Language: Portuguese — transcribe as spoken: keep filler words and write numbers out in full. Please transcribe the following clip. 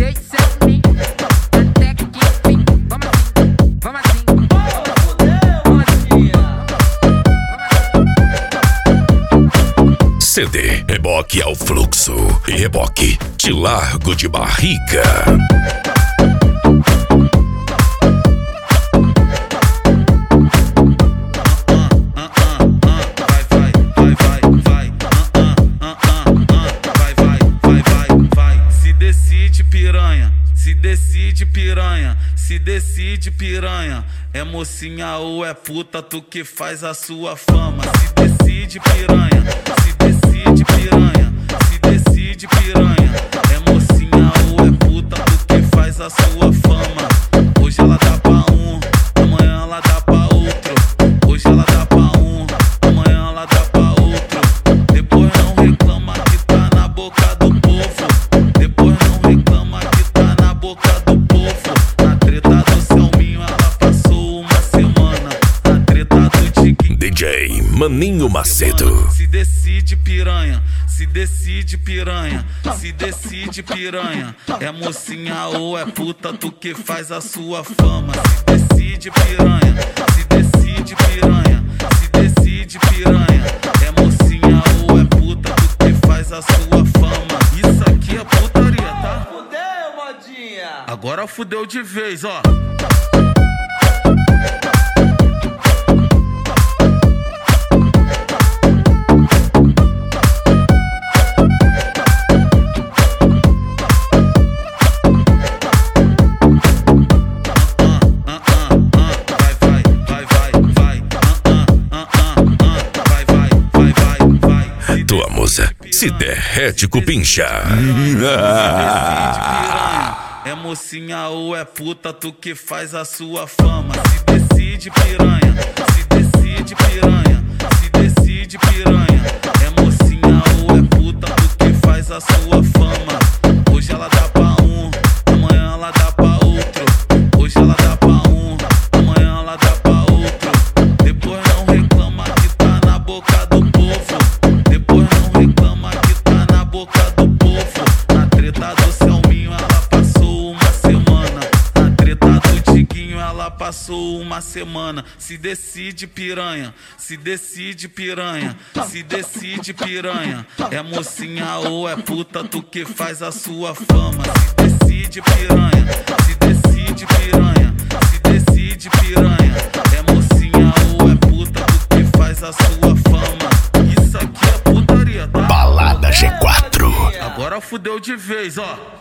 Deixa em mim, até que enfim. Vamos assim, vamos assim. C D, reboque ao fluxo e reboque, te largo de barriga. Se decide piranha, se decide piranha. É mocinha ou é puta, tu que faz a sua fama. Se decide piranha, se decide piranha, se decide piranha. É mocinha ou é puta, tu que faz a sua fama. Hoje ela dá pra um, amanhã ela dá pra outro. Hoje ela dá pra um, amanhã ela dá pra outro. Depois não reclama que tá na boca do povo. Depois não reclama que tá na boca do povo. Na treta do Selminho ela passou uma semana. Na treta do Tiquinho D J Maninho Macedo. Se decide piranha, se decide piranha, se decide piranha. É mocinha ou é puta, tu que faz a sua fama. Se decide piranha, se decide piranha, se decide piranha. É mocinha ou é puta, tu que faz a sua fama. Isso aqui é putaria, tá? Fudeu, modinha! Agora fudeu de vez, ó. Tua musa se derrete com pincha. É mocinha ou é puta, tu que faz a sua fama. Se decide piranha, se decide piranha, se decide piranha. É mocinha ou é puta, tu que faz a sua fama. Hoje ela dá pra um, amanhã ela dá pra outro. Hoje ela dá pra um, amanhã ela dá pra outro. Depois não reclama que tá na boca do povo. Depois não reclama que tá na boca do povo. Na treta do Selminho ela passou uma semana. Na treta do Tiquinho ela passou uma semana. Se decide piranha, se decide piranha, se decide piranha. É mocinha ou é puta, tu que faz a sua fama. Se decide piranha, se decide piranha, se decide piranha. É mocinha ou é puta, tu que faz a sua fama. Isso aqui é putaria, tá? Balada G quatro. Agora fudeu de vez, ó.